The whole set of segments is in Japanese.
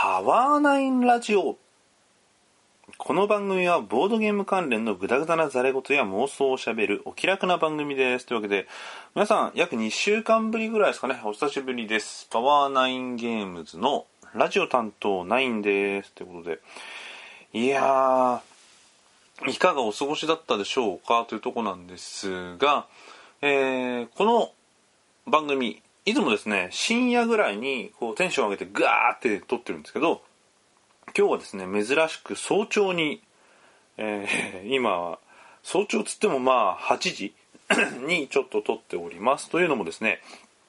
パワーナインラジオ。この番組はボードゲーム関連のグダグダなザレ言や妄想をしゃべるお気楽な番組です。というわけで、皆さん約2週間ぶりぐらいですかね、お久しぶりです。パワーナインゲームズのラジオ担当ナインです。ということで、いやー、いかがお過ごしだったでしょうかというとこなんですが、この番組、いつもですね、深夜ぐらいにこうテンション上げてガーって撮ってるんですけど、今日はですね、珍しく早朝に、今、早朝つってもまあ8時にちょっと撮っております。というのもですね、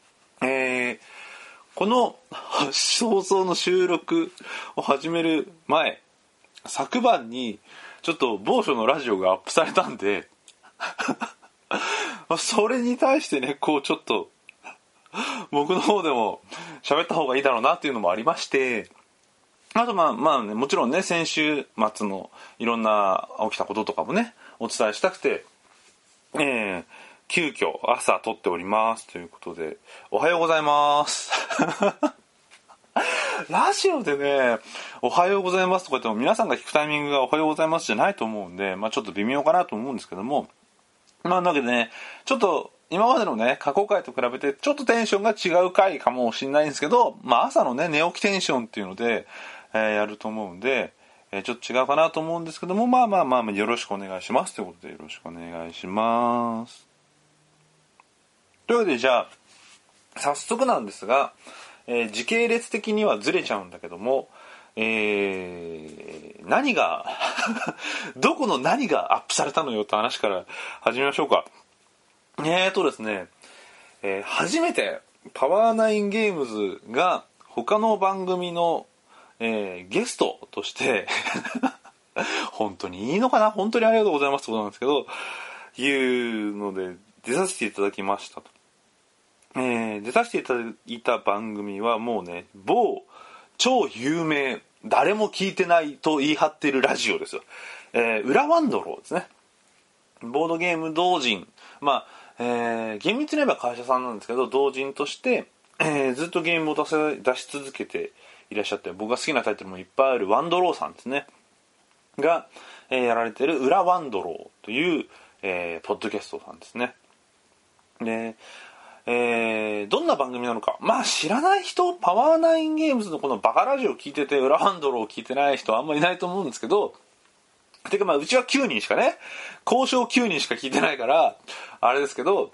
この早々の収録を始める前、昨晩にちょっと某所のラジオがアップされたんで、それに対してね、こうちょっと、僕の方でも喋った方がいいだろうなっていうのもありまして、あとまあね、もちろんね、先週末のいろんな起きたこととかもね、お伝えしたくて、急遽朝撮っておりますということで、おはようございます。ラジオでね、おはようございますとか言っても皆さんが聞くタイミングがおはようございますじゃないと思うんで、ちょっと微妙かなと思うんですけども、なわけでね、ちょっと今までのね、過去回と比べてちょっとテンションが違う回かもしれないんですけど、朝のね、寝起きテンションっていうので、やると思うんで、ちょっと違うかなと思うんですけども、よろしくお願いしますということで、よろしくお願いします。というわけで、じゃあ早速なんですが、時系列的にはずれちゃうんだけども、何がどこの何がアップされたのよって話から始めましょうか。ですね、初めてパワーナインゲームズが他の番組の、ゲストとして本当にいいのかな、本当にありがとうございますってことなんですけど、いうので出させていただきましたと。出させていただいた番組はもうね、某超有名、誰も聞いてないと言い張っているラジオですよ。裏ワンドローですね。ボードゲーム同人、厳密に言えば会社さんなんですけど、同人として、ずっとゲームを出し続けていらっしゃって、僕が好きなタイトルもいっぱいあるワンドローさんですねが、やられている裏ワンドローという、ポッドキャストさんですね。で、どんな番組なのか、知らない人、パワーナインゲームズのこのバカラジオを聞いてて裏ワンドローを聞いてない人はあんまりいないと思うんですけど、てかうちは9人しかね、交渉9人しか聞いてないからあれですけど、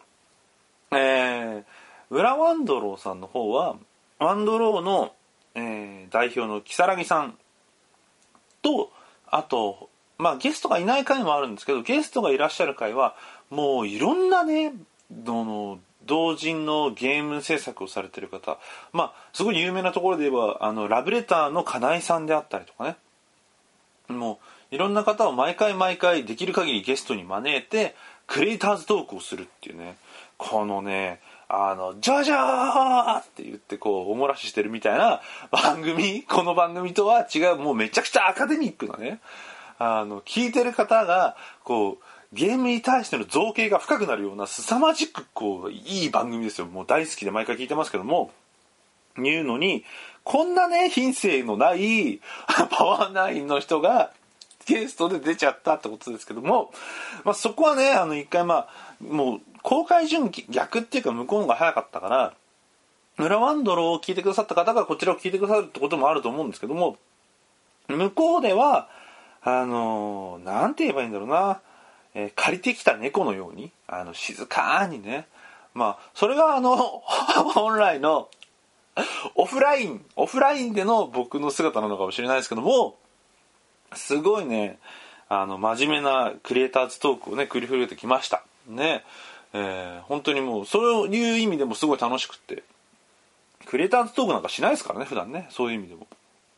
裏ワンドローさんの方はワンドローの、代表の如月さんと、あとゲストがいない回もあるんですけど、ゲストがいらっしゃる回はもういろんなね、同人のゲーム制作をされてる方、すごい有名なところで言えばラブレターの金井さんであったりとかね、もういろんな方を毎回できる限りゲストに招いてクリエイターズトークをするっていうね、このね、ジャジャーって言ってこうおもらししてるみたいな番組、この番組とは違う、もうめちゃくちゃアカデミックなね、聞いてる方がこうゲームに対しての造形が深くなるような凄まじくこういい番組ですよ。もう大好きで毎回聞いてますけども、いうのにこんなね品性のないパワーナインの人がゲストで出ちゃったってことですけども、そこはね一回もう公開順逆っていうか向こうの方が早かったから、裏ワンドローを聞いてくださった方がこちらを聞いてくださるってこともあると思うんですけども、向こうではなんて言えばいいんだろうな、借りてきた猫のように静かにね、それが本来のオフラインでの僕の姿なのかもしれないですけども、すごいね真面目なクリエイターズトークをね繰り広げてきましたね。本当にもうそういう意味でもすごい楽しくって、クリエイターズトークなんかしないですからね普段ね、そういう意味でも、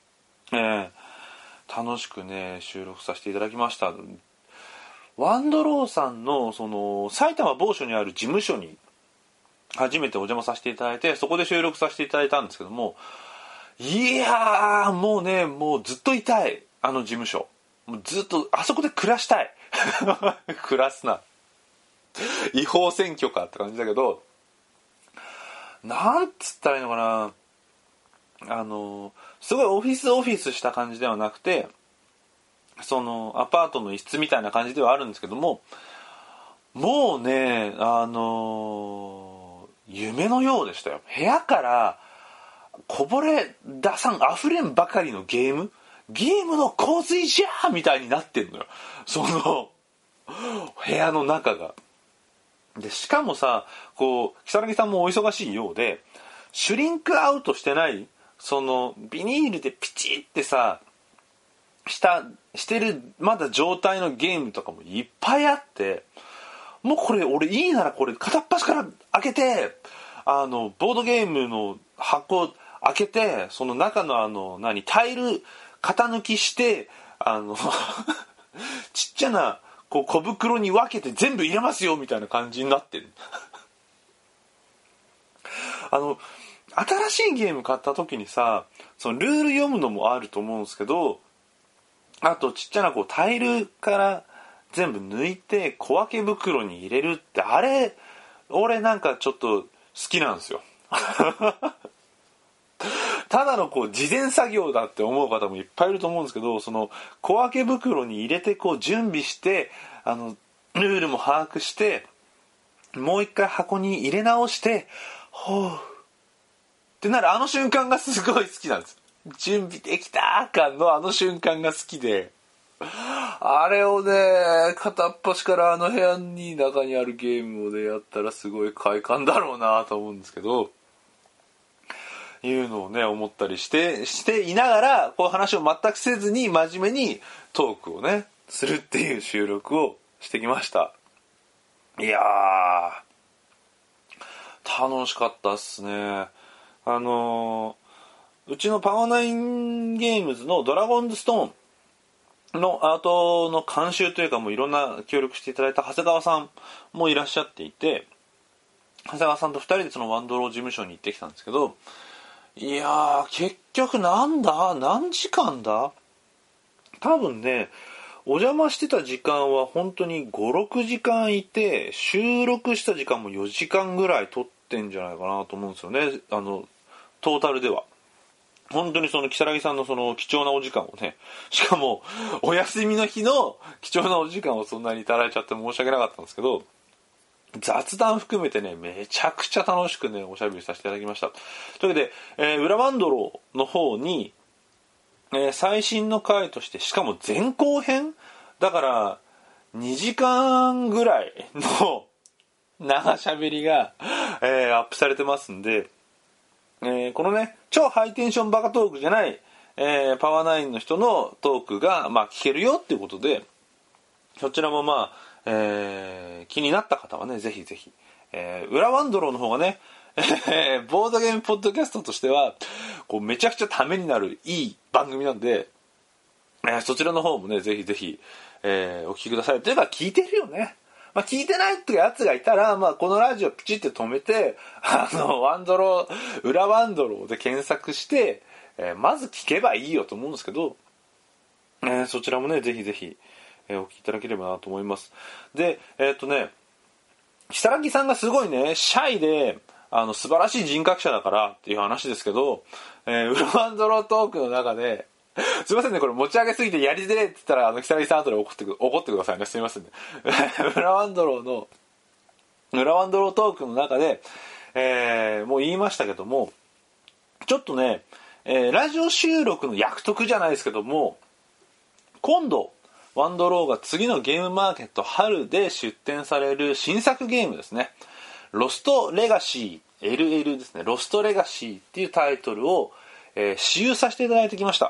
楽しくね収録させていただきました。ワンドローさんのその埼玉某所にある事務所に初めてお邪魔させていただいて、そこで収録させていただいたんですけども、いやーもうね、もうずっといたい、事務所もうずっとあそこで暮らしたい暮らすな、違法占拠かって感じだけど、なんつったらいいのかな、 すごいオフィスした感じではなくて、そのアパートの一室みたいな感じではあるんですけども、もうね、夢のようでしたよ。部屋からこぼれ出さん溢れんばかりのゲームの洪水じゃーみたいになってんのよ、その部屋の中が。でしかもさ、こう如月さんもお忙しいようで、シュリンクアウトしてない、そのビニールでピチってさしてるまだ状態のゲームとかもいっぱいあって、もうこれ俺いいならこれ片っ端から開けて、ボードゲームの箱開けて、その中のタイル型抜きしてちっちゃなこう小袋に分けて全部入れますよみたいな感じになってる新しいゲーム買った時にさ、そのルール読むのもあると思うんですけど、あとちっちゃなこうタイルから全部抜いて小分け袋に入れるって、あれ俺なんかちょっと好きなんですよただのこう事前作業だって思う方もいっぱいいると思うんですけど、その小分け袋に入れてこう準備して、ルールも把握して、もう一回箱に入れ直して、ほうってなるあの瞬間がすごい好きなんです。準備できた感のあの瞬間が好きで、あれをね、片っ端から部屋に中にあるゲームをねやったらすごい快感だろうなと思うんですけど、いうのをね思ったりしていながら、こういう話を全くせずに真面目にトークをねするっていう収録をしてきました。いやー楽しかったっすね。うちのパワーナインゲームズのドラゴンズストーンのアートの監修というか、もういろんな協力していただいた長谷川さんもいらっしゃっていて、長谷川さんと2人でそのワンドロー事務所に行ってきたんですけど、いやー結局何時間だ、多分ねお邪魔してた時間は本当に 5,6 時間いて、収録した時間も4時間ぐらい撮ってんじゃないかなと思うんですよね。トータルでは本当にその如月さんのその貴重なお時間をね、しかもお休みの日の貴重なお時間をそんなにいただいちゃって申し訳なかったんですけど、雑談含めてねめちゃくちゃ楽しくねおしゃべりさせていただきました。というわけで、裏バンドローの方に、最新の回として、しかも前後編だから2時間ぐらいの長しゃべりが、アップされてますんで、このね超ハイテンションバカトークじゃない、パワーナインの人のトークが、聞けるよっていうことで、そちらも気になった方はねぜひぜひ、裏ワンドローの方がねボードゲームポッドキャストとしてはこうめちゃくちゃためになるいい番組なんで、そちらの方もねぜひぜひ、お聞きください。というか聞いてるよね。聞いてないってやつがいたら、このラジオプチって止めて、ワンドロー、裏ワンドローで検索して、まず聞けばいいよと思うんですけど、そちらもねぜひぜひ、お聞きいただければなと思います。で、如月さんがすごいねシャイで素晴らしい人格者だからっていう話ですけど、ウルワンドロートークの中ですいませんね、これ持ち上げすぎてやりづれって言ったら如月さん後で怒ってくださいね、すいませんね裏ワンドロートークの中で、もう言いましたけども、ちょっとね、ラジオ収録の約束じゃないですけども、今度ワンドローが次のゲームマーケット春で出展される新作ゲームですね、ロストレガシー LL ですね、ロストレガシーっていうタイトルを、使用させていただいてきました。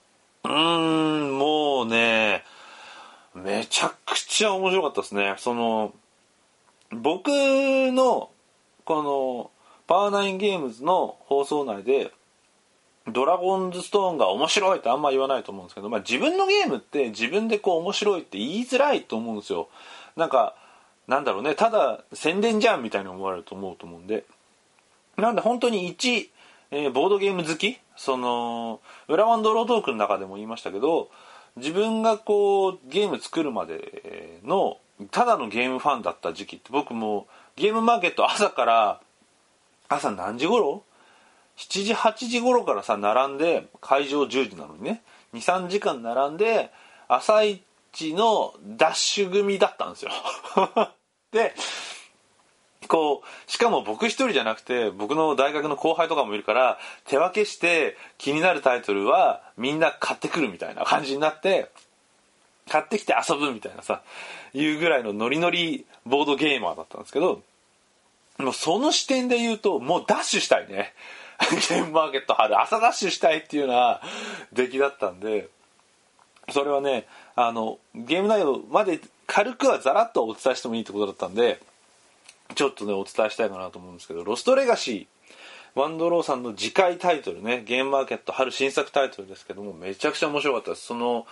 もうねめちゃくちゃ面白かったですね。僕のこのパワーナインゲームズの放送内でドラゴンズストーンが面白いってあんま言わないと思うんですけど、自分のゲームって自分でこう面白いって言いづらいと思うんですよ。なんだろうね、ただ宣伝じゃんみたいに思われると思うんで、なんで本当にボードゲーム好き、裏ワンドロートークの中でも言いましたけど、自分がこうゲーム作るまでのただのゲームファンだった時期って、僕もゲームマーケット朝何時頃 7時8時頃からさ並んで、会場10時なのにね 2,3 時間並んで朝一のダッシュ組だったんですよでこうしかも僕一人じゃなくて僕の大学の後輩とかもいるから、手分けして気になるタイトルはみんな買ってくるみたいな感じになって、買ってきて遊ぶみたいなさいうぐらいのノリノリボードゲーマーだったんですけど、もうその視点で言うともうダッシュしたいねゲームマーケット春朝ダッシュしたいっていうような出来だったんで、それはねゲーム内容まで軽くはざらっとお伝えしてもいいってことだったんで、ちょっとねお伝えしたいかなと思うんですけど、ロストレガシーワンドローさんの次回タイトルね、ゲームマーケット春新作タイトルですけども、めちゃくちゃ面白かったです。その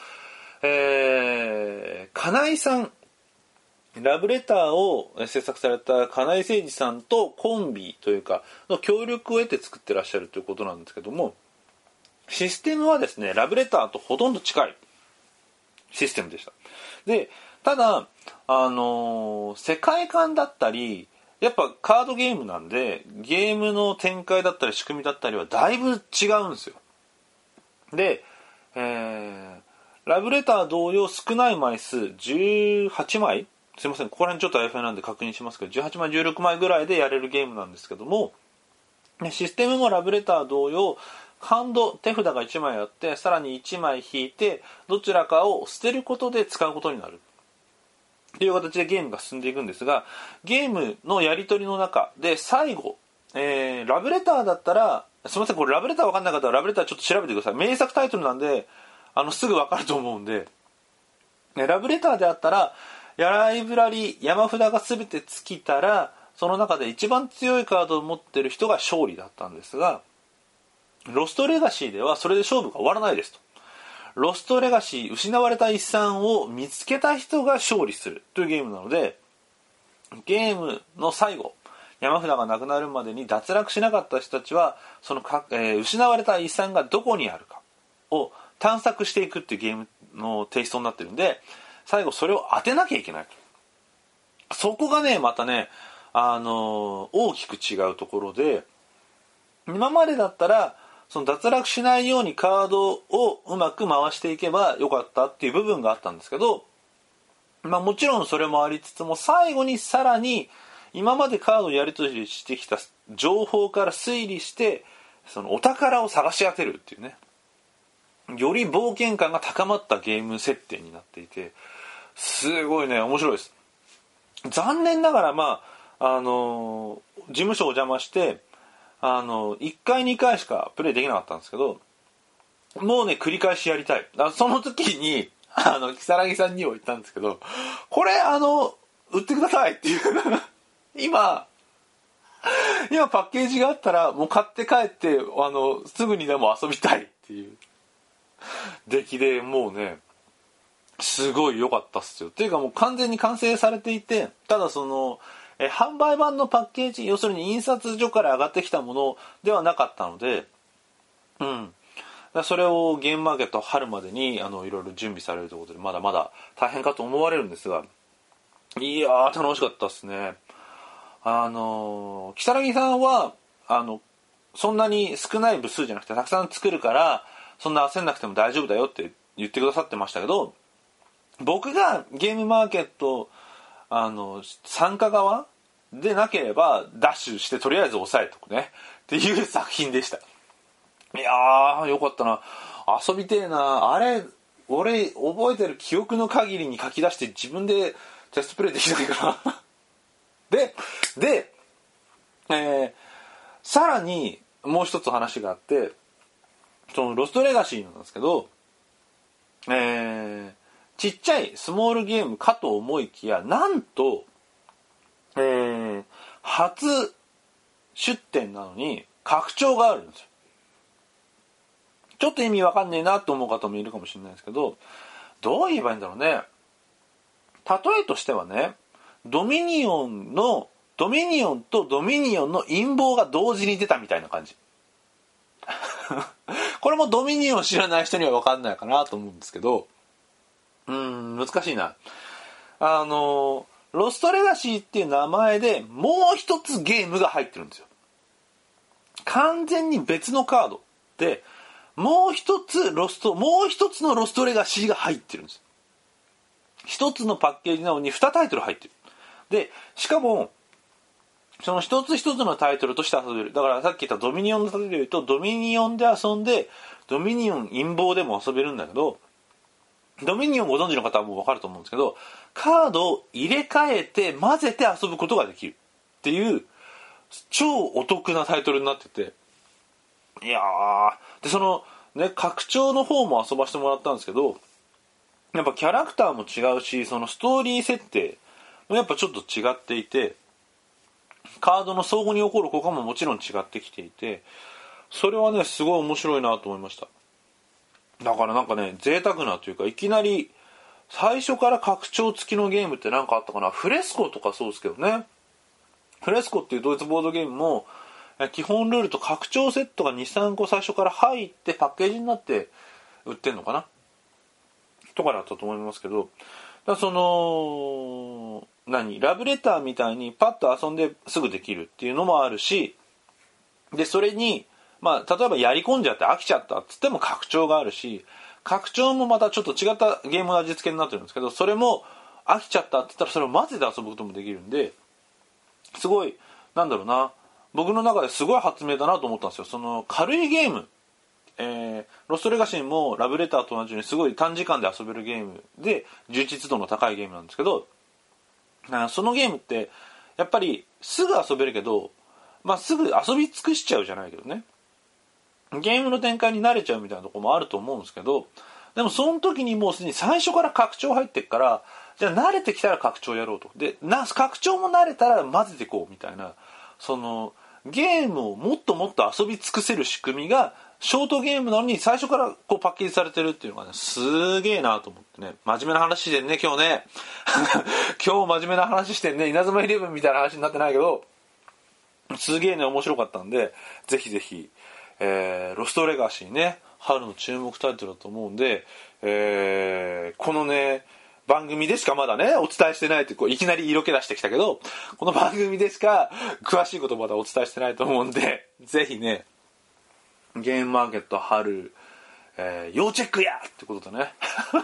金井さん、ラブレターを制作された金井誠司さんとコンビというかの協力を得て作ってらっしゃるということなんですけども、システムはですねラブレターとほとんど近いシステムでした。でただ世界観だったりやっぱカードゲームなんで、ゲームの展開だったり仕組みだったりはだいぶ違うんですよ。で、ラブレター同様少ない枚数18枚、すいませんここら辺ちょっとあやふやなんで確認しますけど、18枚16枚ぐらいでやれるゲームなんですけども、システムもラブレター同様ハンド手札が1枚あって、さらに1枚引いてどちらかを捨てることで使うことになるという形でゲームが進んでいくんですが、ゲームのやり取りの中で最後、ラブレターだったら、すいませんこれラブレター分かんなかったらラブレターちょっと調べてください。名作タイトルなんですぐ分かると思うんで、ラブレターであったらライブラリ山札が全て尽きたらその中で一番強いカードを持ってる人が勝利だったんですが、ロストレガシーではそれで勝負が終わらないですと。ロストレガシー失われた遺産を見つけた人が勝利するというゲームなので、ゲームの最後山札がなくなるまでに脱落しなかった人たちはその失われた遺産がどこにあるかを探索していくっていうゲームのテイストになってるんで、最後それを当てなきゃいけない。そこがねまたね大きく違うところで、今までだったらその脱落しないようにカードをうまく回していけばよかったっていう部分があったんですけど、もちろんそれもありつつも、最後にさらに今までカードをやり取りしてきた情報から推理してそのお宝を探し当てるっていうね、より冒険感が高まったゲーム設定になっていて、すごいね面白いです。残念ながら事務所をお邪魔して1回2回しかプレイできなかったんですけど、もうね繰り返しやりたい。その時に如月さんにも言ったんですけど、これ売ってくださいっていう今パッケージがあったらもう買って帰ってすぐにでも遊びたいっていう出来で、もうねすごい良かったっすよ。っていうかもう完全に完成されていて、ただその販売版のパッケージ、要するに印刷所から上がってきたものではなかったので、それをゲームマーケット春までにいろいろ準備されるということで、まだまだ大変かと思われるんですが、いやー楽しかったですね。如月さんはそんなに少ない部数じゃなくてたくさん作るからそんな焦んなくても大丈夫だよって言ってくださってましたけど、僕がゲームマーケット参加側でなければダッシュしてとりあえず抑えとくねっていう作品でした。いやーよかったな、遊びてえな。あれ俺覚えてる記憶の限りに書き出して自分でテストプレイできないからでさらにもう一つ話があって、そのロストレガシーなんですけど、ちっちゃいスモールゲームかと思いきや、なんと、初出展なのに拡張があるんですよ。ちょっと意味わかんねえなと思う方もいるかもしれないですけど、どう言えばいいんだろうね。例えとしてはね、ドミニオンとドミニオンの陰謀が同時に出たみたいな感じこれもドミニオン知らない人には分かんないかなと思うんですけど、難しいな。ロストレガシーっていう名前でもう一つゲームが入ってるんですよ。 完全に別のカードでもう一つのロストレガシーが入ってるんです。一つのパッケージなのに2タイトル入ってる。でしかもその一つ一つのタイトルとして遊べる。だからさっき言ったドミニオンの例えで言うと、ドミニオンで遊んでドミニオン陰謀でも遊べるんだけど、ドミニオンご存知の方はもう分かると思うんですけど、カードを入れ替えて混ぜて遊ぶことができるっていう超お得なタイトルになってて、いやーでそのね拡張の方も遊ばせてもらったんですけど、やっぱキャラクターも違うし、そのストーリー設定もやっぱちょっと違っていて、カードの相互に起こる効果ももちろん違ってきていて、それはねすごい面白いなと思いました。だからなんかね贅沢なというか、いきなり最初から拡張付きのゲームってなんかあったかな。フレスコとかそうですけどね。フレスコっていうドイツボードゲームも基本ルールと拡張セットが 2,3 個最初から入ってパッケージになって売ってんのかなとかだったと思いますけど、だそのラブレターみたいにパッと遊んですぐできるっていうのもあるし、でそれにまあ例えばやり込んじゃって飽きちゃったっつっても拡張があるし、拡張もまたちょっと違ったゲームの味付けになってるんですけど、それも飽きちゃったって言ったらそれを混ぜて遊ぶこともできるんで、すごいなんだろうな、僕の中ですごい発明だなと思ったんですよ。その軽いゲーム、ロストレガシーもラブレターと同じようにすごい短時間で遊べるゲームで充実度の高いゲームなんですけど、そのゲームってやっぱりすぐ遊べるけど、まあ、すぐ遊び尽くしちゃうじゃないけどね、ゲームの展開に慣れちゃうみたいなところもあると思うんですけど、でもその時にもうすでに最初から拡張入ってっから、じゃあ慣れてきたら拡張やろうと。で拡張も慣れたら混ぜていこうみたいな、そのゲームをもっともっと遊び尽くせる仕組みがショートゲームなのに最初からこうパッケージされてるっていうのがね、すげえなと思ってね。真面目な話してんね今日ね今日真面目な話してんね。稲妻イレブンみたいな話になってないけど、すげえね面白かったんで、ぜひぜひ、ロストレガシーね、春の注目タイトルだと思うんで、このね番組でしかまだねお伝えしてないって、こういきなり色気出してきたけど、この番組でしか詳しいことまだお伝えしてないと思うんで、ぜひねゲームマーケット春、要チェックやってことでね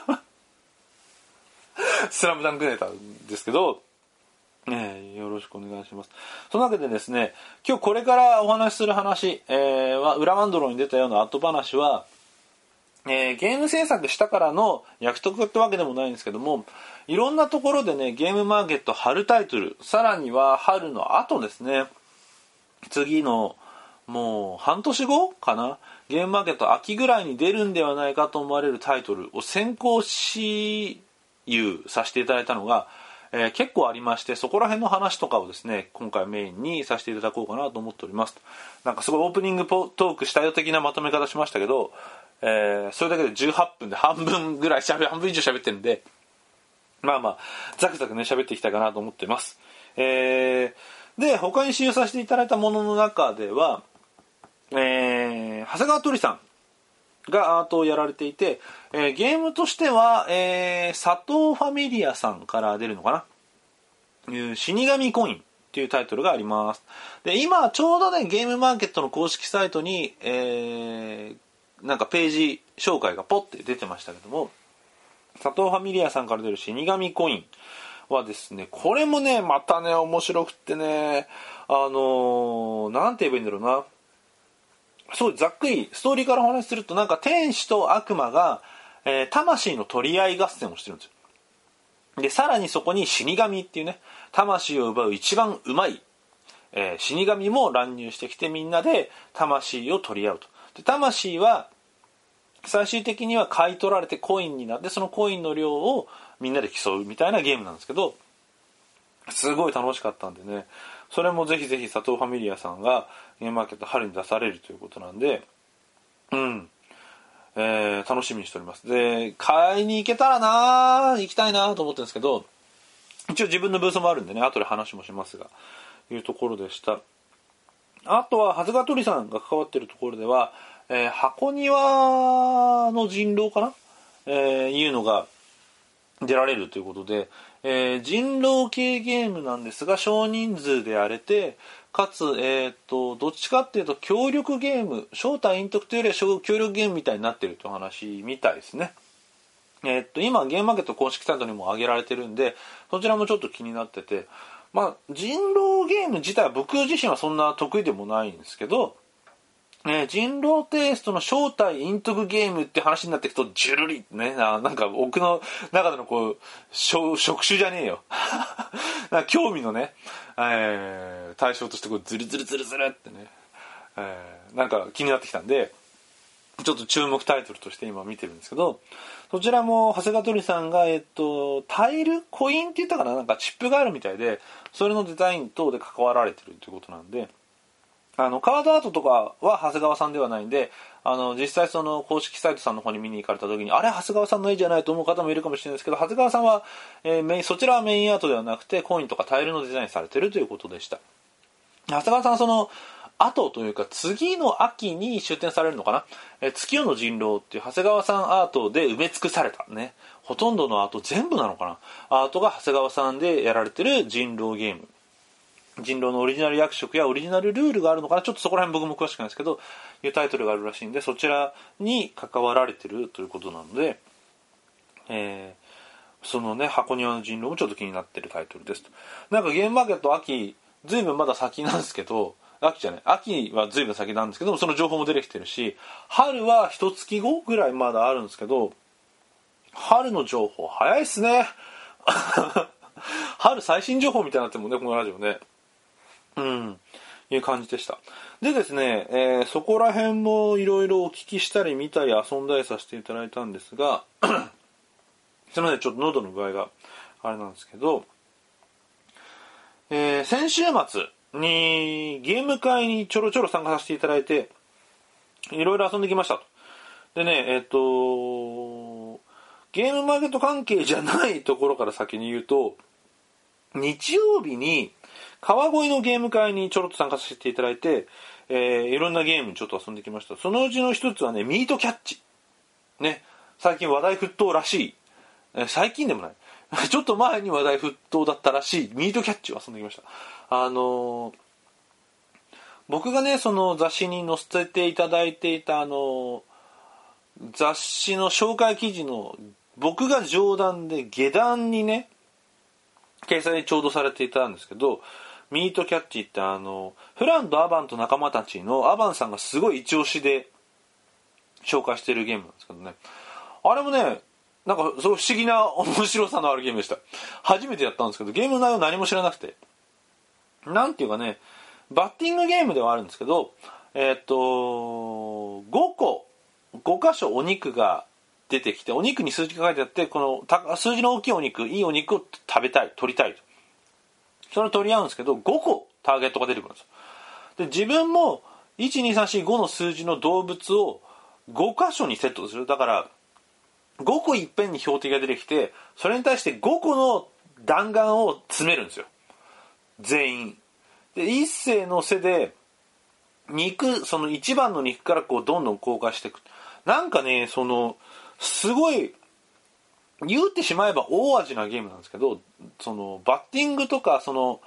スラムダンクネタですけど、よろしくお願いします。そのわけでですね、今日これからお話しする話、裏マンドローに出たような後話は、ゲーム制作したからの約束ってわけでもないんですけども、いろんなところでねゲームマーケット春タイトル、さらには春の後ですね、次のもう半年後かな、ゲームマーケット秋ぐらいに出るんではないかと思われるタイトルを先行私有させていただいたのが、結構ありまして、そこら辺の話とかをですね今回メインにさせていただこうかなと思っております。なんかすごいオープニングトークしたよ的なまとめ方しましたけど、それだけで18分で半分ぐらい半分以上喋ってるんで、まあまあザクザクね喋っていきたいかなと思ってます。で他に使用させていただいたものの中では、長谷川鳥さんがアートをやられていて、ゲームとしては、佐藤ファミリアさんから出るのかな、死神コインっていうタイトルがあります。で今ちょうどねゲームマーケットの公式サイトに、なんかページ紹介がポッて出てましたけども、佐藤ファミリアさんから出る死神コインはですね、これもねまたね面白くってね、なんて言えばいいんだろうな、そうざっくりストーリーからお話しすると、なんか天使と悪魔が、魂の取り合い合戦をしてるんですよ。でさらにそこに死神っていうね魂を奪う一番うまい、死神も乱入してきて、みんなで魂を取り合うと。で魂は最終的には買い取られてコインになって、そのコインの量をみんなで競うみたいなゲームなんですけど、すごい楽しかったんでね、それもぜひぜひ佐藤ファミリアさんがゲームマーケット春に出されるということなんで、楽しみにしております。で買いに行けたらな、行きたいなと思ってるんですけど、一応自分のブースもあるんでね後で話もしますが、いうところでした。あとは長谷川鳥さんが関わっているところでは、箱庭の人狼かな、いうのが出られるということで、人狼系ゲームなんですが少人数でやれて、かつ、どっちかっていうと協力ゲーム、正体陰徳というよりは協力ゲームみたいになっているという話みたいですね。今ゲームマーケット公式サイトにも上げられてるんで、そちらもちょっと気になってて、人狼ゲーム自体は僕自身はそんな得意でもないんですけど、人狼テイストの正体陰徳ゲームって話になっていくとジュルリね、なんか僕の中でのこう職種じゃねえよなんか興味のね、対象としてこうズルズルズルズルってね、なんか気になってきたんで、ちょっと注目タイトルとして今見てるんですけど、そちらも長谷川鳥さんがタイルコインって言ったかな、なんかチップがあるみたいで、それのデザイン等で関わられてるということなんで、カードアートとかは長谷川さんではないんで、実際その公式サイトさんの方に見に行かれた時に、あれ長谷川さんの絵じゃないと思う方もいるかもしれないですけど、長谷川さんは、そちらはメインアートではなくてコインとかタイルのデザインされてるということでした。長谷川さんはその後というか次の秋に出展されるのかな、月夜の人狼っていう長谷川さんアートで埋め尽くされたね、ほとんどのアート全部なのかな、アートが長谷川さんでやられてる人狼ゲーム、人狼のオリジナル役職やオリジナルルールがあるのかな、ちょっとそこら辺僕も詳しくないですけど、いうタイトルがあるらしいんで、そちらに関わられてるということなので、そのね箱庭の人狼もちょっと気になってるタイトルですと。なんかゲームマーケット秋ずいぶんまだ先なんですけど、秋はずいぶん先なんですけど、その情報も出てきてるし、春は一月後ぐらいまだあるんですけど、春の情報早いっすね春最新情報みたいになってもね、このラジオね、いう感じでした。でですね、そこら辺もいろいろお聞きしたり見たり遊んだりさせていただいたんですがすみません、ちょっと喉の具合があれなんですけど、先週末にゲーム会にちょろちょろ参加させていただいて、いろいろ遊んできましたと。でね、ゲームマーケット関係じゃないところから先に言うと、日曜日に川越のゲーム会にちょろっと参加させていただいて、いろんなゲームにちょっと遊んできました。そのうちの一つはね、ミートキャッチね、最近話題沸騰らしい、最近でもないちょっと前に話題沸騰だったらしいミートキャッチを遊んできました。僕がねその雑誌に載せていただいていた雑誌の紹介記事の僕が上段で下段にね掲載ちょうどされていたんですけど、ミートキャッチってフランとアバンと仲間たちのアバンさんがすごい一押しで紹介しているゲームなんですけどね、あれもねなんかすごい不思議な面白さのあるゲームでした。初めてやったんですけど、ゲームの内容何も知らなくて、なんていうかね、バッティングゲームではあるんですけど、5箇所お肉が出てきて、お肉に数字が書いてあって、この数字の大きいお肉、いいお肉を取りたいと。それを取り合うんですけど、5個ターゲットが出てくるんですよ。で、自分も1、2、3、4、5の数字の動物を5箇所にセットする。だから5個いっぺんに標的が出てきて、それに対して5個の弾丸を詰めるんですよ、全員で。一斉の背でその一番の肉からこうどんどん降下していく。なんかね、すごい言ってしまえば大味なゲームなんですけど、そのバッティングとか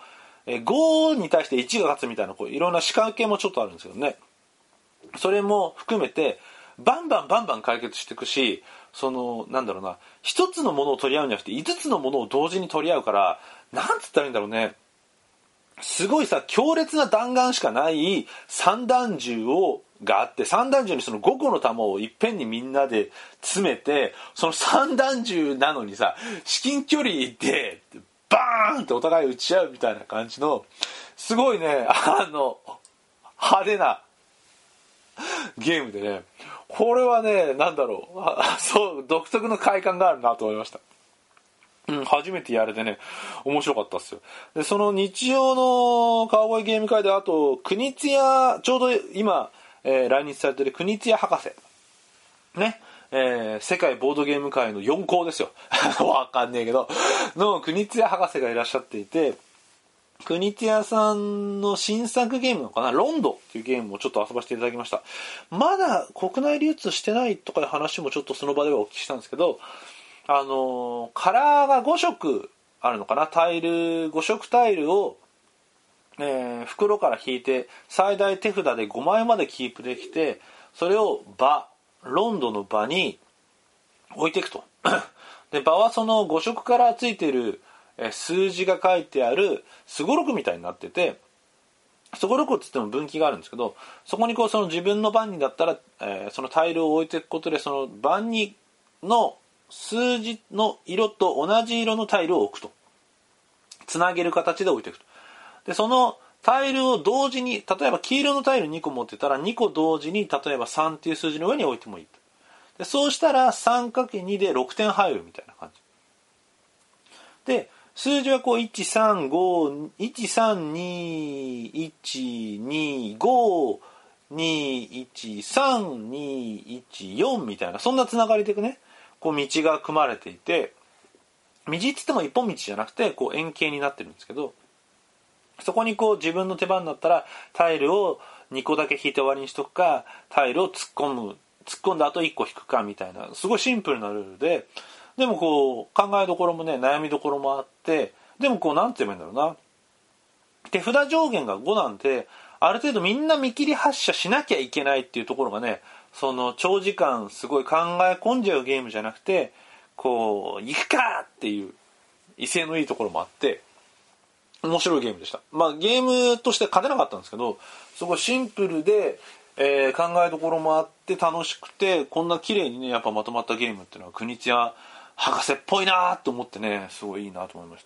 5に対して1が勝つみたいないろんな仕掛けもちょっとあるんですけどね、それも含めてバンバン解決していくし、なんだろうな、一つのものを取り合うんじゃなくて5つのものを同時に取り合うから、なんつったらいいんだろうね、すごい強烈な弾丸しかない散弾銃があって、散弾銃にその5個の弾をいっぺんにみんなで詰めて、その散弾銃なのに至近距離でバーンってお互い撃ち合うみたいな感じの、すごいね派手なゲームでね、これはね、なんだろう、そう独特の快感があるなと思いました。初めてやれてね、面白かったっすよ。で、その日曜の川越ゲーム会で、あと国津屋、ちょうど今、来日されてる国津屋博士ね、世界ボードゲーム界の4校ですよわかんねえけどの国津屋博士がいらっしゃっていて、国津屋さんの新作ゲームのかな、ロンドっていうゲームをちょっと遊ばせていただきました。まだ国内流通してないとかいう話もちょっとその場ではお聞きしたんですけど、 カラーが5色あるのかな、5色タイルを、袋から引いて最大手札で5枚までキープできて、それをロンドの場に置いていくと。で、場はその5色からついている数字が書いてあるすごろくみたいになってて、すごろくっつっても分岐があるんですけど、そこにこうその自分の番にだったら、そのタイルを置いていくことで、その番にの数字の色と同じ色のタイルを置くと。つなげる形で置いていくと。で、そのタイルを同時に、例えば黄色のタイル2個持ってたら2個同時に、例えば3っていう数字の上に置いてもいいと。で、そうしたら 3×2 で6点入るみたいな感じ。で、数字はこう135、1321252132214みたいな、そんなつながりでね、こう道が組まれていて、道っつっても一本道じゃなくてこう円形になってるんですけど、そこにこう自分の手番になったらタイルを2個だけ引いて終わりにしとくか、タイルを突っ込んだ後1個引くかみたいな、すごいシンプルなルールで、でもこう考えどころもね、悩みどころもあって、でもこうなんて言えばいいんだろうな、手札上限が5なんで、ある程度みんな見切り発車しなきゃいけないっていうところがね、その長時間すごい考え込んじゃうゲームじゃなくて、こう行くかっていう威勢のいいところもあって面白いゲームでした。まあゲームとして勝てなかったんですけど、すごいシンプルで、考えどころもあって楽しくて、こんな綺麗にねやっぱまとまったゲームっていうのは国津屋博士っぽいなと思ってね、すごいいいなと思いました。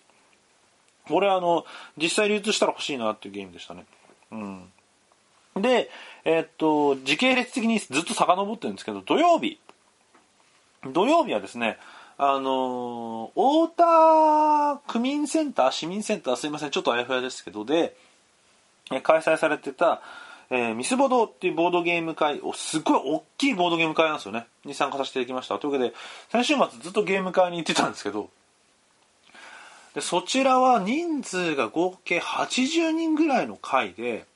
これ実際流通したら欲しいなっていうゲームでしたね。うん。で、時系列的にずっと遡ってるんですけど、土曜日はですね、太田区民センター、市民センター、すいません、ちょっとあやふやですけど、で、開催されてた、ミスボドっていうボードゲーム会を、すごい大きいボードゲーム会なんですよね。に参加させていただきました。というわけで、先週末ずっとゲーム会に行ってたんですけど、でそちらは人数が合計80人ぐらいの会で、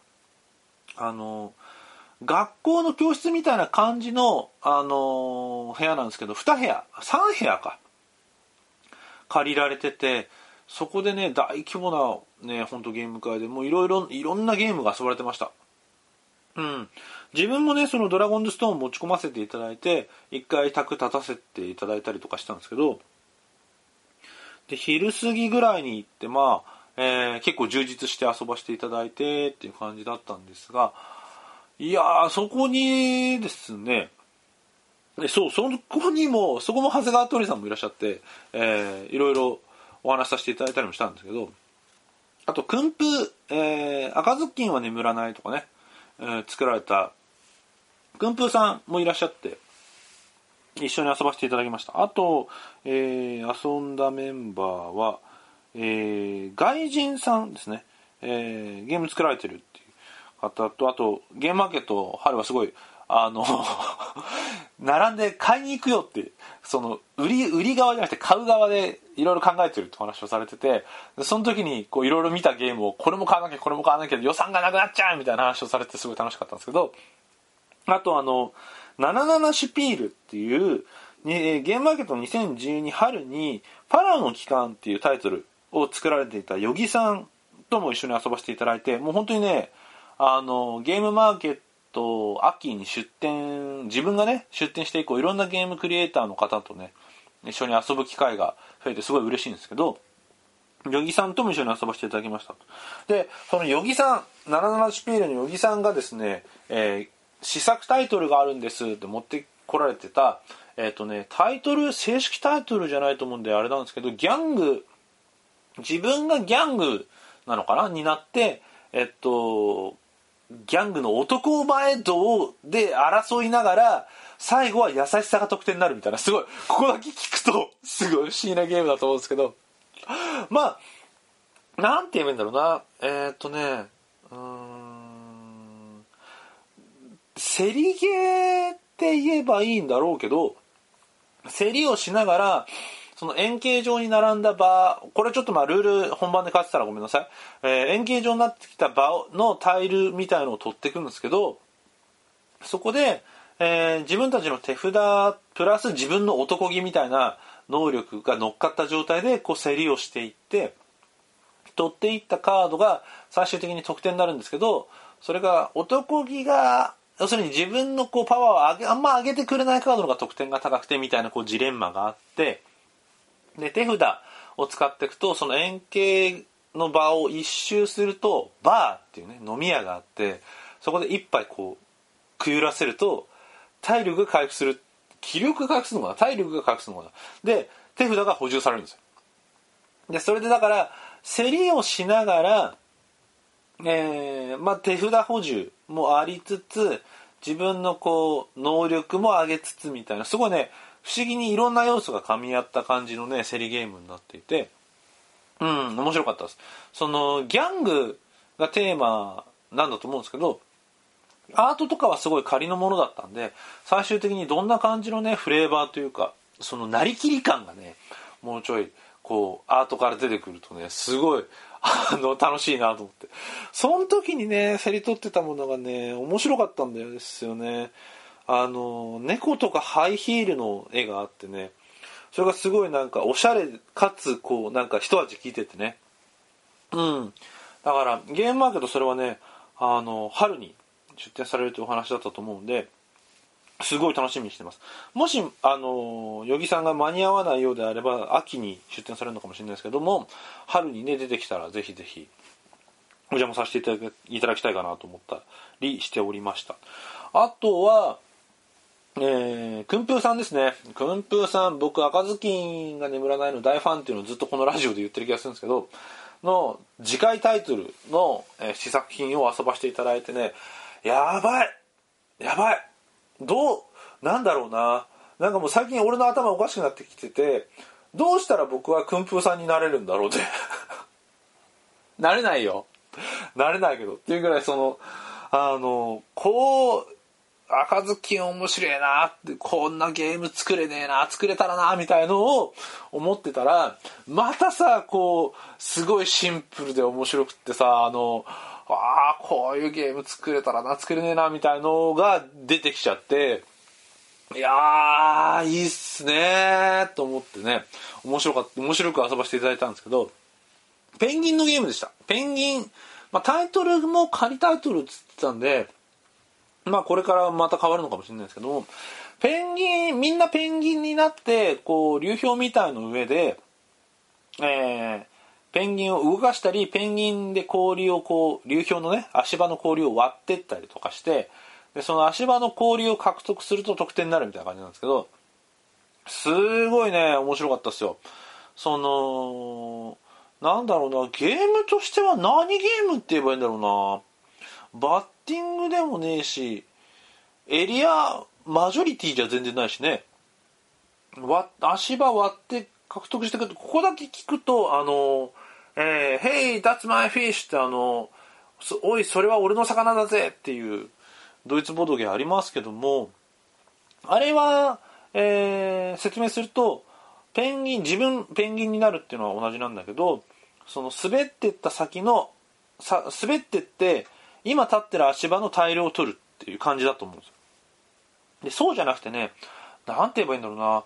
学校の教室みたいな感じの、部屋なんですけど、3部屋か借りられてて、そこでね大規模なね本当ゲーム会でもういろんなゲームが遊ばれてました。うん、自分もねそのドラゴンズストーン持ち込ませていただいて一回卓立たせていただいたりとかしたんですけど、で昼過ぎぐらいに行って結構充実して遊ばせていただいてっていう感じだったんですが、いやーそこにですね、そこも長谷川鳥さんもいらっしゃって、いろいろお話しさせていただいたりもしたんですけど、あと訓風、赤ずきんは眠らないとかね、作られた訓風さんもいらっしゃって一緒に遊ばせていただきました。あと、遊んだメンバーは、外人さんですね、ゲーム作られてるっていう方と、あとゲームマーケット春はすごい並んで買いに行くよって、その売り側じゃなくて買う側でいろいろ考えてるって話をされてて、その時にこういろいろ見たゲームをこれも買わなきゃ予算がなくなっちゃうみたいな話をされてすごい楽しかったんですけど、あと77シュピールっていうゲームマーケットの2012春にファラオの帰還っていうタイトルを作られていたヨギさんとも一緒に遊ばせていただいて、もう本当にねゲームマーケット秋に自分がね出店して以降いろんなゲームクリエイターの方とね一緒に遊ぶ機会が増えてすごい嬉しいんですけど、ヨギさんとも一緒に遊ばせていただきました。でそのヨギさん、77シュピールのヨギさんがですね、試作タイトルがあるんですって持ってこられてた、タイトル正式タイトルじゃないと思うんであれなんですけど、自分がギャングなのかなになってギャングの男前道で争いながら最後は優しさが得点になるみたいな、すごいここだけ聞くとすごい不思議なゲームだと思うんですけど、なんて言えばいいんだろうな、競りゲーって言えばいいんだろうけど、競りをしながらその円形状に並んだ場、これちょっとルール本番で書いてたらごめんなさい、円形状になってきた場のタイルみたいのを取っていくんですけど、そこで、自分たちの手札プラス自分の男気みたいな能力が乗っかった状態でこう競りをしていって取っていったカードが最終的に得点になるんですけど、それが男気が要するに自分のこうパワーをあんま上げてくれないカードの方が得点が高くてみたいなこうジレンマがあって、で手札を使っていくとその円形の場を一周するとバーっていうね飲み屋があって、そこで一杯こうくゆらせると体力が回復する、気力が回復するのかな、体力が回復するのかな、で手札が補充されるんですよ。でそれでだから競りをしながら、手札補充もありつつ自分のこう能力も上げつつみたいな、すごいね不思議にいろんな要素が噛み合った感じのね競りゲームになっていて、面白かったです。そのギャングがテーマなんだと思うんですけど、アートとかはすごい仮のものだったんで、最終的にどんな感じのねフレーバーというかそのなりきり感がねもうちょいこうアートから出てくるとねすごい楽しいなと思って、その時にね競り取ってたものがね面白かったんですよね。猫とかハイヒールの絵があってね、それがすごいなんかおしゃれかつこうなんか一味効いててね、だからゲームマーケットそれはね春に出展されるというお話だったと思うんで、すごい楽しみにしてます。もし与儀さんが間に合わないようであれば秋に出展されるのかもしれないですけども、春にね出てきたらぜひぜひお邪魔させていただきたいかなと思ったりしておりました。あとはくんぷーさんですね。くんぷーさん、僕赤ずきんが眠らないの大ファンっていうのをずっとこのラジオで言ってる気がするんですけどの次回タイトルの試作品を遊ばせていただいてね、やばいなんだろうな、なんかもう最近俺の頭おかしくなってきてて、どうしたら僕はくんぷーさんになれるんだろうってなれないよ、なれないけどっていうぐらい、そのこう赤ずきん面白いなって、こんなゲーム作れねえな、作れたらなみたいのを思ってたら、またさこうすごいシンプルで面白くってさ、こういうゲーム作れたらな、作れねえなみたいのが出てきちゃって、いやーいいっすねーと思ってね、面白く遊ばせていただいたんですけど、ペンギンのゲームでした。ペンギン、タイトルも仮タイトルっつってたんで、これからまた変わるのかもしれないですけども、みんなペンギンになってこう流氷みたいの上で、ペンギンを動かしたり、ペンギンで氷をこう流氷のね足場の氷を割ってったりとかして、でその足場の氷を獲得すると得点になるみたいな感じなんですけど、すごいね面白かったですよ。なんだろうな、ゲームとしては何ゲームって言えばいいんだろうな、バッティングでもねえし、エリアマジョリティじゃ全然ないしね、足場割って獲得してくると、ここだけ聞くとHey, that's my fish っておいそれは俺の魚だぜっていうドイツボドゲありますけども、あれは、説明すると自分ペンギンになるっていうのは同じなんだけど、その滑ってった先の滑ってって今立ってる足場の大量を取るっていう感じだと思うんですよ。でそうじゃなくてね、なんて言えばいいんだろうな、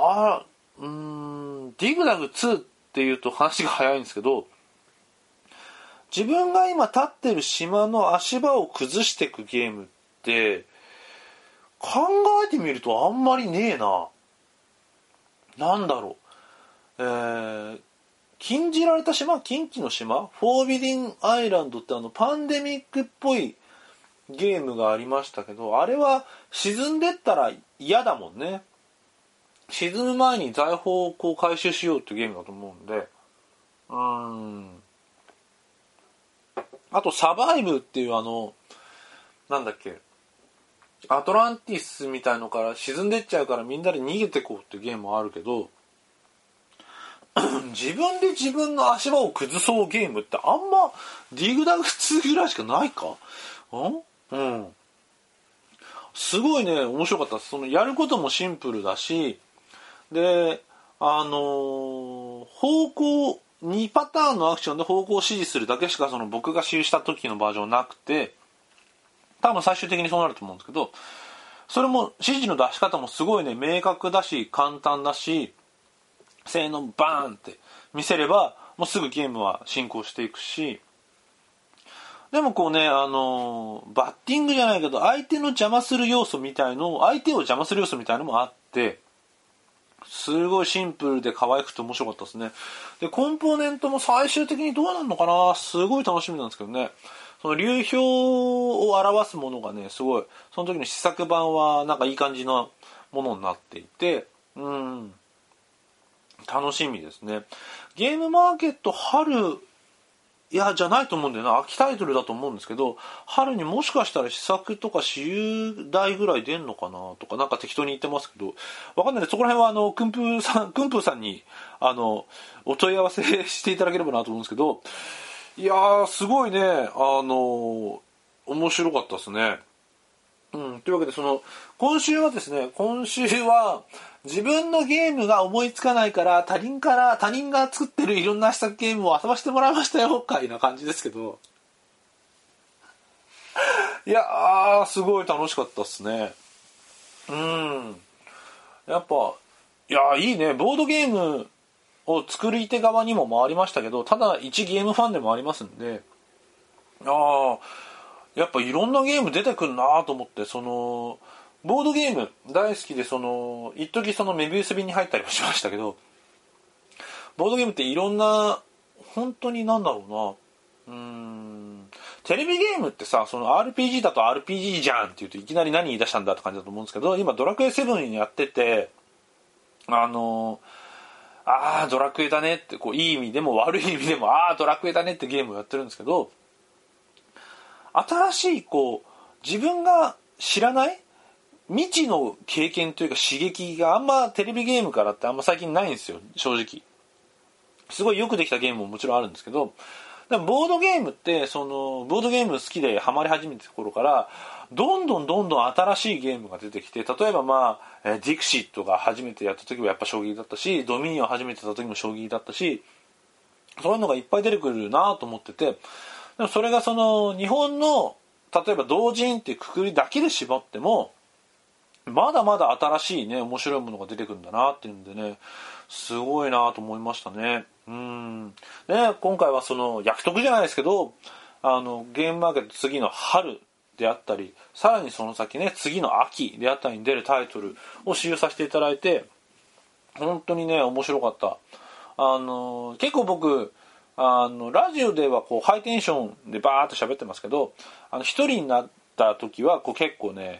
ディグダグ2っていうと話が早いんですけど、自分が今立ってる島の足場を崩していくゲームって考えてみるとあんまりねえな。なんだろう、禁じられた島、禁忌の島、フォービディンアイランドってパンデミックっぽいゲームがありましたけど、あれは沈んでったら嫌だもんね。沈む前に財宝をこう回収しようっていうゲームだと思うんで、あとサバイブっていうなんだっけ、アトランティスみたいのから沈んでっちゃうからみんなで逃げてこうっていうゲームもあるけど、自分で自分の足場を崩そうゲームってあんまディグダグ2ぐらいしかないか。すごいね面白かった。そのやることもシンプルだし、で方向2パターンのアクションで方向を指示するだけしかその僕が使用した時のバージョンなくて、多分最終的にそうなると思うんですけど、それも指示の出し方もすごいね明確だし簡単だし、 性能バーンって見せればもうすぐゲームは進行していくし、でもこうね、バッティングじゃないけど相手を邪魔する要素みたいのもあって、すごいシンプルで可愛くて面白かったですね。でコンポーネントも最終的にどうなるのかな、すごい楽しみなんですけどね。その流氷を表すものがね、すごいその時の試作版はなんかいい感じのものになっていて、楽しみですね。ゲームマーケット春、いやじゃないと思うんだよな、秋タイトルだと思うんですけど、春にもしかしたら試作とか私有台ぐらい出んのかなとかなんか適当に言ってますけど、わかんないです。そこら辺はクンプーさんにお問い合わせしていただければなと思うんですけど、いやーすごいね、面白かったですね。というわけで今週は自分のゲームが思いつかないから他人が作ってるいろんな試作ゲームを遊ばせてもらいましたよかいな感じですけど、いやーすごい楽しかったっすね。やっぱいいね。ボードゲームを作り手側にも回りましたけど、ただ一ゲームファンでもありますんで、やっぱいろんなゲーム出てくるなと思って、ボードゲーム大好きで、一時メビウス便に入ったりもしましたけど、ボードゲームっていろんな、本当になんだろうな、テレビゲームってさ、RPG だと RPG じゃんって言うといきなり何言い出したんだって感じだと思うんですけど、今ドラクエ7やってて、ドラクエだねって、いい意味でも悪い意味でもドラクエだねってゲームをやってるんですけど、新しい自分が知らない未知の経験というか刺激があんまテレビゲームからってあんま最近ないんですよ、正直。すごいよくできたゲームももちろんあるんですけど、でもボードゲームってボードゲーム好きでハマり始めた頃からどんどん新しいゲームが出てきて、例えばディクシットが初めてやった時はやっぱ衝撃だったし、ドミニオン初めてやった時も衝撃だったし、そういうのがいっぱい出てくるなと思ってて、でもそれが日本の例えば同人っていうくくりだけで縛ってもまだまだ新しいね面白いものが出てくるんだなっていうんでね、すごいなと思いましたね。で今回は約束じゃないですけどゲームマーケット次の春であったり、さらにその先ね次の秋であったりに出るタイトルを使用させていただいて、本当にね面白かった。結構僕ラジオではハイテンションでバーっと喋ってますけど、一人になった時は結構ね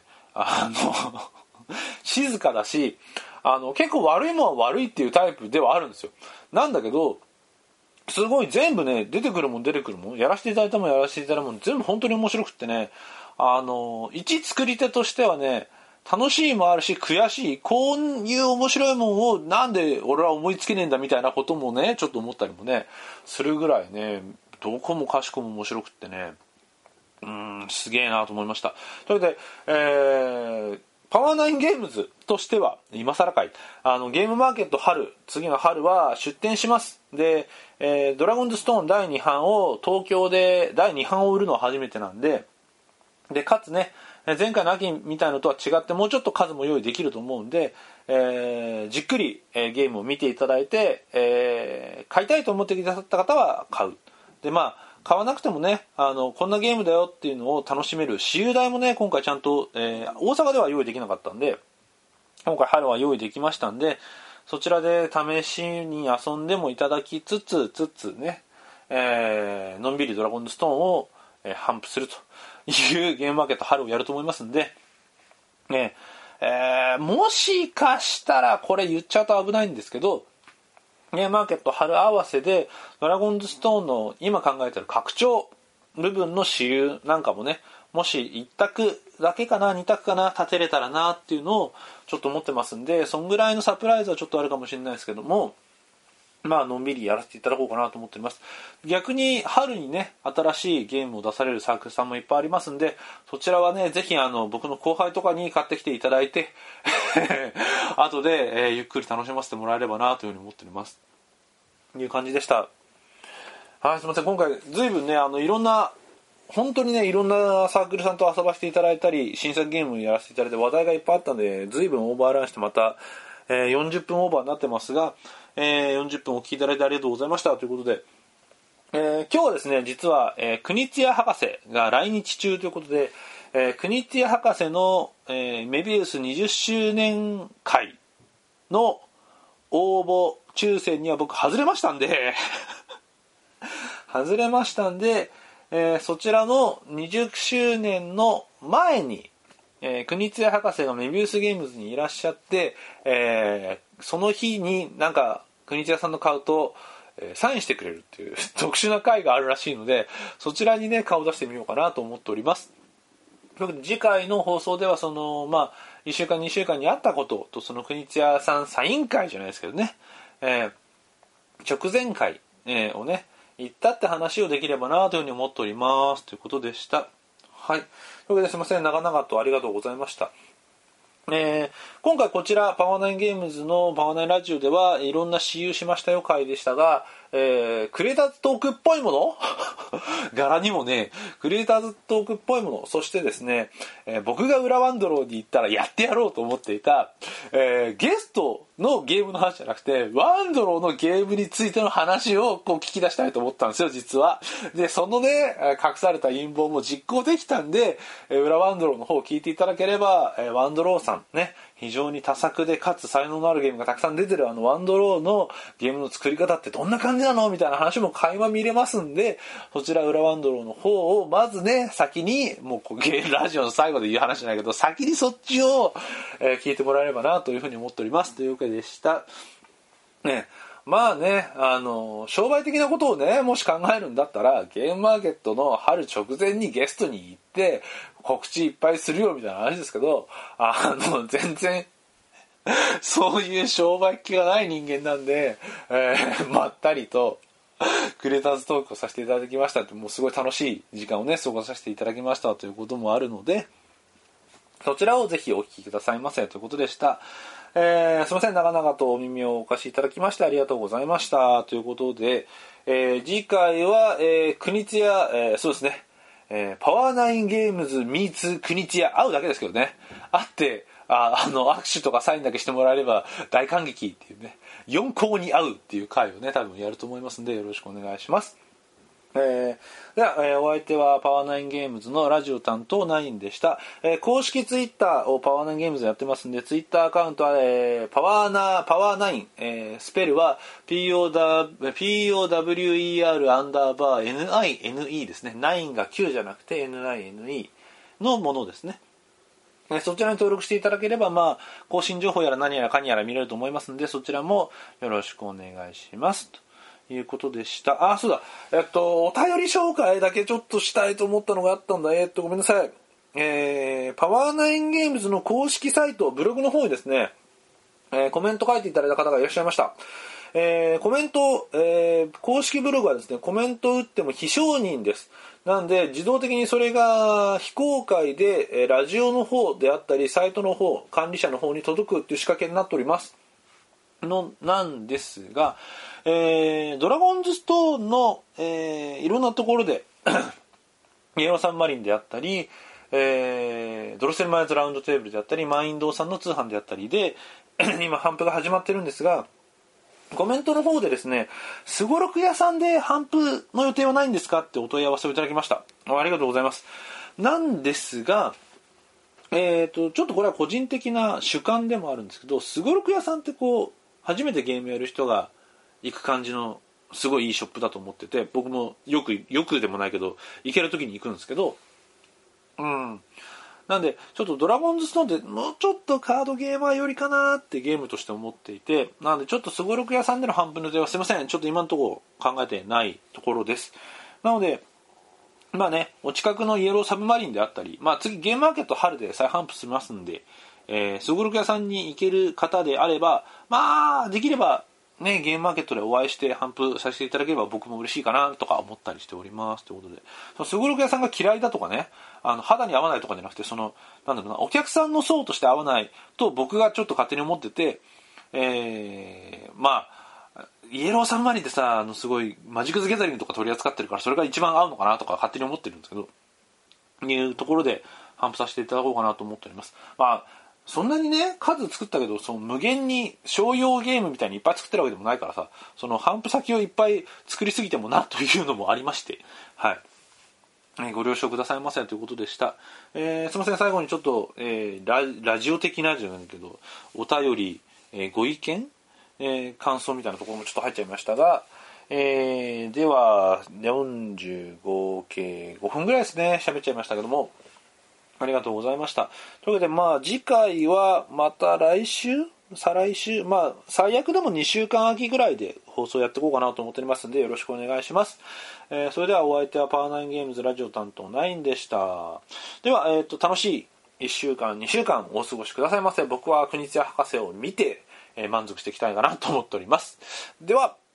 静かだし、結構悪いもんは悪いっていうタイプではあるんですよ。なんだけどすごい全部ね出てくるもんやらせていただいたもん全部本当に面白くってね、一作り手としてはね楽しいもあるし悔しい、こういう面白いもんをなんで俺は思いつけねえんだみたいなこともねちょっと思ったりもねするぐらいね、どこもかしこも面白くってね、すげえなと思いました。というわけで、パワーナインゲームズとしては今更かい、ゲームマーケット次の春は出展します。で、ドラゴンズストーン第2版を東京で第2版を売るのは初めてなんで、かつね前回の秋みたいのとは違ってもうちょっと数も用意できると思うんで、じっくり、ゲームを見ていただいて、買いたいと思ってくださった方は買う。で買わなくてもねこんなゲームだよっていうのを楽しめる私有台もね今回ちゃんと、大阪では用意できなかったんで今回春は用意できましたんで、そちらで試しに遊んでもいただきつつね、のんびりドラゴンズストーンを、頒布するというゲームマーケット春をやると思いますんで、ねもしかしたらこれ言っちゃうと危ないんですけど、ゲームマーケット春合わせでドラゴンズストーンの今考えてる拡張部分の私有なんかもね、もし1択だけかな2択かな立てれたらなっていうのをちょっと思ってますんで、そんぐらいのサプライズはちょっとあるかもしれないですけども、のんびりやらせていただこうかなと思っています。逆に春にね新しいゲームを出されるサークルさんもいっぱいありますんで、そちらはねぜひ僕の後輩とかに買ってきていただいて後で、ゆっくり楽しませてもらえればなというふうに思っておりますという感じでした。はい、すみません。今回随分ねいろんな本当にねいろんなサークルさんと遊ばせていただいたり新作ゲームやらせていただいて話題がいっぱいあったんで随分オーバーランしてまた 40分オーバーになってますが、40分お聞きいただいてありがとうございましたということで、今日はですね、実は、国津屋博士が来日中ということで、国津屋博士の、メビウス20周年会の応募抽選には僕外れましたんでそちらの20周年の前に、国津屋博士がメビウスゲームズにいらっしゃって、その日になんか国津屋さんの買うと、サインしてくれるっていう特殊な会があるらしいので、そちらにね顔を出してみようかなと思っております。次回の放送ではその1週間2週間にあったことと、その国津屋さんサイン会じゃないですけどね、直前会、をね行ったって話をできればなというふうに思っておりますということでした。はい。というわけですいません、長々とありがとうございました。今回こちらパワーナインゲームズのパワーナインラジオではいろんな私有しましたよ回でしたが、クリエイターズトークっぽいもの柄にもねクリエイターズトークっぽいもの、そしてですね、僕が裏ワンドローに行ったらやってやろうと思っていた、ゲストのゲームの話じゃなくてワンドローのゲームについての話をこう聞き出したいと思ったんですよ実は。でそのね隠された陰謀も実行できたんで、裏ワンドローの方を聞いていただければ、ワンドローさんね、非常に多作でかつ才能のあるゲームがたくさん出てるワンドローのゲームの作り方ってどんな感じなのみたいな話も垣間見れますんで、そちら裏ワンドローの方をまずね先にもうゲームラジオの最後で言う話じゃないけど先にそっちを、聞いてもらえればなというふうに思っておりますというわけでしたね。まあね、商売的なことをねもし考えるんだったらゲームマーケットの春直前にゲストに行って告知いっぱいするよみたいな話ですけど、全然そういう商売気がない人間なんで、まったりとクリエイターズトークをさせていただきましたって、もうすごい楽しい時間をね過ごさせていただきましたということもあるので、そちらをぜひお聞きくださいませということでした。すいません、長々とお耳をお貸しいただきましてありがとうございましたということで、次回は、国津屋、そうですね、パワーナインゲームズミーツ国津屋、会うだけですけどね、会って握手とかサインだけしてもらえれば大感激っていうね、4校に会うっていう回をね多分やると思いますんでよろしくお願いします。では、お相手はパワーナインゲームズのラジオ担当ナインでした。公式ツイッターをパワーナインゲームズやってますんで、ツイッターアカウントは、パワーナイン、スペルは POWER_NINE ですね。9が9じゃなくて NINE のものですね。そちらに登録していただければ、更新情報やら何やらかにやら見れると思いますので、そちらもよろしくお願いしますということでした。そうだ、お便り紹介だけちょっとしたいと思ったのがあったんだ。ごめんなさい。パワーナインゲームズの公式サイトブログの方にですね、コメント書いていただいた方がいらっしゃいました。コメント、公式ブログはですね、コメントを打っても非承認です。なんで自動的にそれが非公開で、ラジオの方であったりサイトの方、管理者の方に届くっていう仕掛けになっておりますなんですが、ドラゴンズストーンの、いろんなところでイエローサンマリンであったり、ドロセルマイズラウンドテーブルであったりマインドーさんの通販であったりで今販布が始まってるんですが、コメントの方でですね、すごろく屋さんで販布の予定はないんですかってお問い合わせをいただきました。ありがとうございます。なんですが、ちょっとこれは個人的な主観でもあるんですけど、すごろく屋さんってこう初めてゲームやる人が行く感じのすごいいいショップだと思ってて、僕もよくでもないけど行ける時に行くんですけど、なんでちょっとドラゴンズストーンってもうちょっとカードゲーマーよりかなってゲームとして思っていて、なのでちょっとすごろく屋さんでの販布の予定はすいません、ちょっと今のところ考えてないところです。なのでお近くのイエローサブマリンであったり、次ゲームマーケット春で再販布しますんで、すごろく屋さんに行ける方であれば、できればね、ゲームマーケットでお会いして販布させていただければ僕も嬉しいかなとか思ったりしておりますということで、すごろく屋さんが嫌いだとかね、肌に合わないとかじゃなくて、お客さんの層として合わないと僕がちょっと勝手に思ってて、イエローサンマリンってさ、すごいマジックズギャザリングとか取り扱ってるからそれが一番合うのかなとか勝手に思ってるんですけど、いうところで販布させていただこうかなと思っております。 そんなにね数作ったけどその無限に商用ゲームみたいにいっぱい作ってるわけでもないからさ、その頒布先をいっぱい作りすぎてもなというのもありまして、はい、ご了承くださいませということでした。すみません、最後にちょっと、ラジオ的なじゃないけどお便り、ご意見、感想みたいなところもちょっと入っちゃいましたが、では45計5分ぐらいですね喋っちゃいましたけども、ありがとうございました。というわけで、次回はまた来週再来週、最悪でも2週間秋ぐらいで放送やっていこうかなと思っておりますので、よろしくお願いします。それではお相手はパワーナインゲームズラジオ担当9でした。では、楽しい1週間2週間お過ごしくださいませ。僕は国津屋博士を見て、満足していきたいかなと思っております。では